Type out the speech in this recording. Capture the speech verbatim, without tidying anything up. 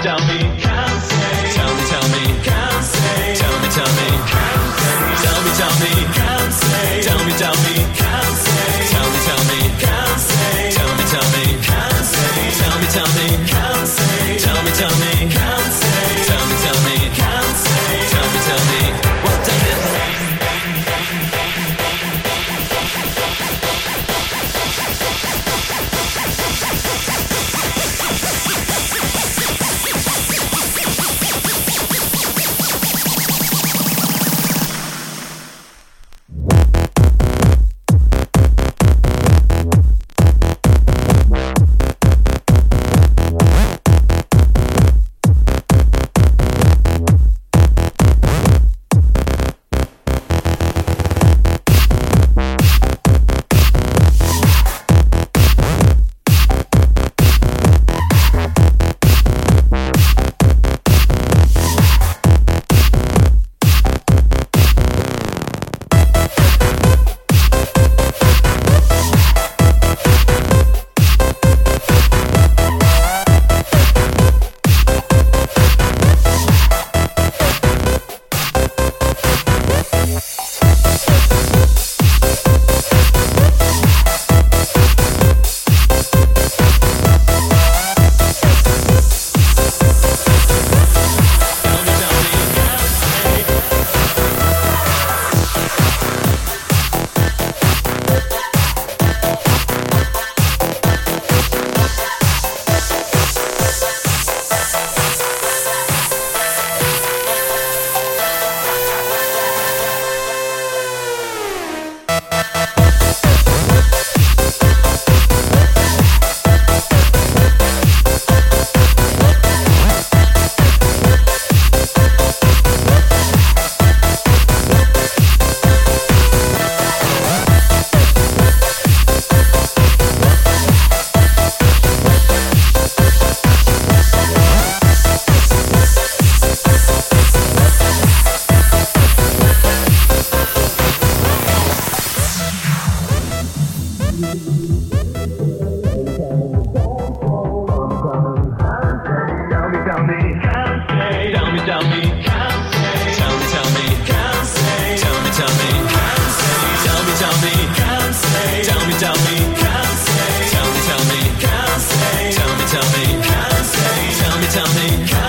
tell me, can't say. Tell me, tell me, can't say. Tell me, tell me, can't say. Tell me, tell me, can't say. Tell me, tell me, can't say. Tell me, tell me, can't say. Tell me, tell me, can't say. Tell me, tell me, can't say. Tell me, tell me, can't say. Tell me, tell me, can't say. Tell me, tell me, what does it mean? Tell me, tell me,